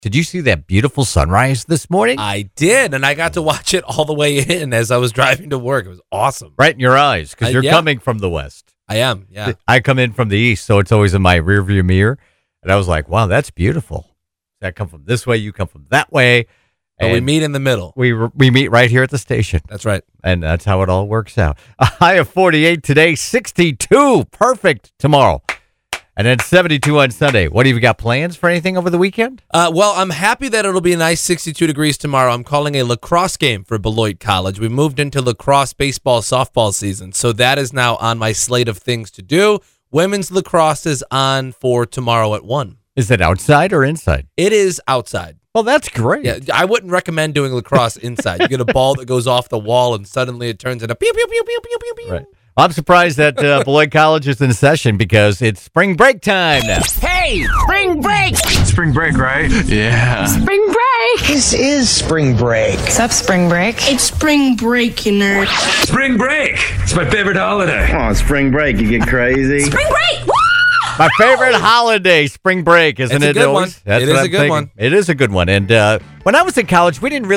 Did you see that beautiful sunrise this morning? I did, and I got to watch it all the way in as I was driving to work. It was awesome. Right in your eyes, because you're coming from the west. I am, yeah. I come in from the east, so it's always in my rearview mirror. And I was like, wow, that's beautiful. I come from this way, you come from that way. And we meet in the middle. We meet right here at the station. That's right. And that's how it all works out. A high of 48 today, 62. Perfect tomorrow. And then 72 on Sunday. What, have you got plans for anything over the weekend? Well, I'm happy that it'll be a nice 62 degrees tomorrow. I'm calling a lacrosse game for Beloit College. We moved into lacrosse, baseball, softball season, so that is now on my slate of things to do. Women's lacrosse is on for tomorrow at 1. Is it outside or inside? It is outside. Well, that's great. Yeah, I wouldn't recommend doing lacrosse inside. You get a ball that goes off the wall, and suddenly it turns into pew, pew, pew, pew, pew, pew, pew. Right. I'm surprised that Beloit College is in session because it's spring break time now. Hey, spring break! Spring break, right? Yeah. Spring break! This is spring break. What's up, spring break? It's spring break, you nerd. Spring break! It's my favorite holiday. Oh, spring break, you get crazy. Spring break! Woo! My favorite holiday, spring break, isn't it? It's a good one. That's It what is I'm a good thinking. one. It is a good one. And when I was in college,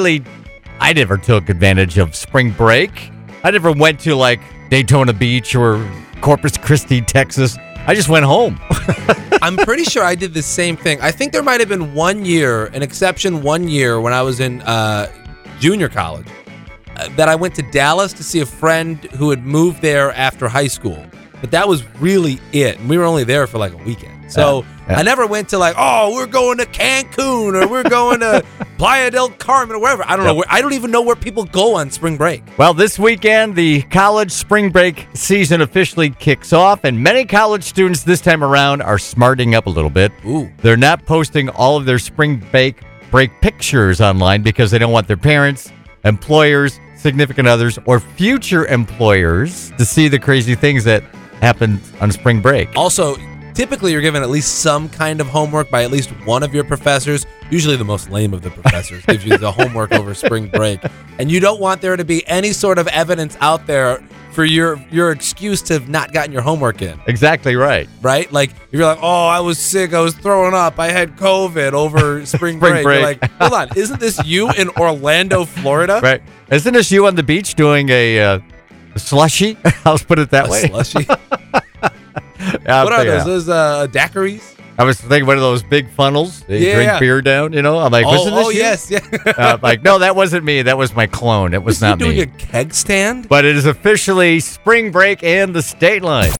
I never took advantage of spring break. I never went to like Daytona Beach or Corpus Christi, Texas. I just went home. I'm pretty sure I did the same thing. I think there might have been an exception one year when I was in junior college, that I went to Dallas to see a friend who had moved there after high school. But that was really it. And we were only there for like a weekend. So I never went to like, oh, we're going to Cancun or we're going to Playa del Carmen or wherever. I don't know. I don't even know where people go on spring break. Well, this weekend, the college spring break season officially kicks off, and many college students this time around are smarting up a little bit. Ooh. They're not posting all of their spring break pictures online because they don't want their parents, employers, significant others, or future employers to see the crazy things that happen on spring break. Also, typically you're given at least some kind of homework by at least one of your professors. Usually the most lame of the professors gives you the homework over spring break. And you don't want there to be any sort of evidence out there for your excuse to have not gotten your homework in. Exactly right. Right? Like, if you're like, oh, I was sick, I was throwing up, I had COVID over spring break. You're like, hold on, isn't this you in Orlando, Florida? Right. Isn't this you on the beach doing a slushy? I'll put it that way. A slushy? What are those? Those daiquiris? I was thinking one of those big funnels that you drink beer down, you know? I'm like, wasn't this you? Yes, yeah. Like, no, that wasn't me. That was my clone. It was not me. Doing a keg stand? But it is officially spring break and the state line.